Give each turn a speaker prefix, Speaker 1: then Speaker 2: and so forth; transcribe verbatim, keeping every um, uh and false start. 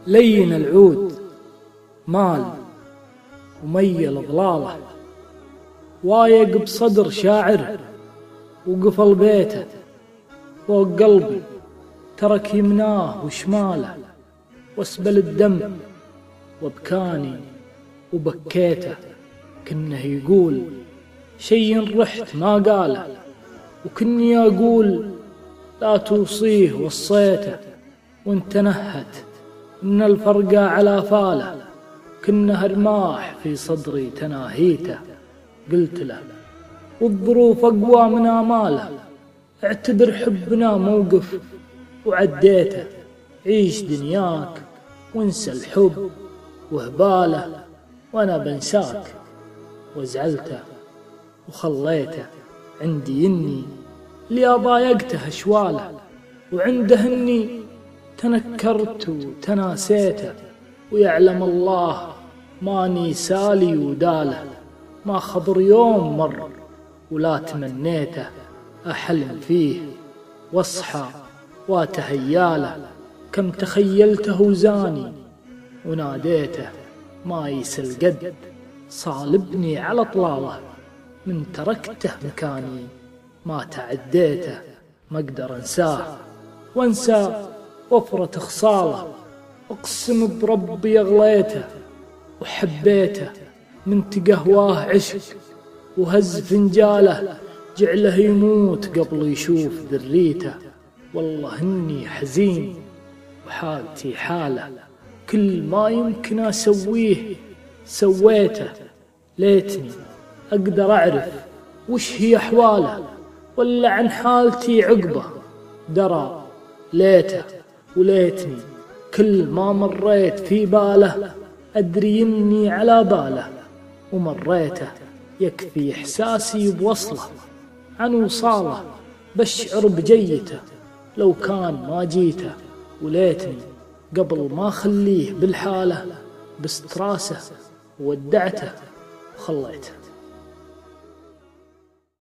Speaker 1: لين العود مال وميل ضلاله، وايق بصدر شاعر وقفل بيته، فوق قلبي ترك يمناه وشماله، واسبل الدم وبكاني وبكيته، كنه يقول شي رحت ما قاله، وكني أقول لا توصيه وصيته، وانت نهت من الفرقة على فاله، كنه رماح في صدري تناهيته، قلت له والظروف أقوى من آماله، اعتبر حبنا موقف وعديته، عيش دنياك وانسى الحب وهباله، وانا بنساك وزعلته وخليته، عندي اني اللي ضايقته اشواله، وعنده اني تنكرت وتناسيته، ويعلم الله ماني سالي وداله، ما خبر يوم مر ولا تمنيته، أحلم فيه واصحى واتهياله، كم تخيلته وزاني وناديته، ما يسل قد صالبني على طلاله، من تركته مكاني ما تعديته، ما اقدر انساه وانسى وفرة خصاله، اقسم بربي اغليته وحبيته، من تقهواه عشق وهز فنجاله، جعله يموت قبل يشوف ذريته، والله اني حزين وحالتي حاله، كل ما يمكن اسويه سويته، ليتني اقدر اعرف وش هي احواله، ولا عن حالتي عقبه درى، ليته وليتني كل ما مريت في باله ادري اني على باله، ومريته يكفي احساسي بوصله، عن وصاله بشعر بجيته، لو كان ما جيته، وليتني قبل ما خليه بالحاله بستراسه ودعته وخليته.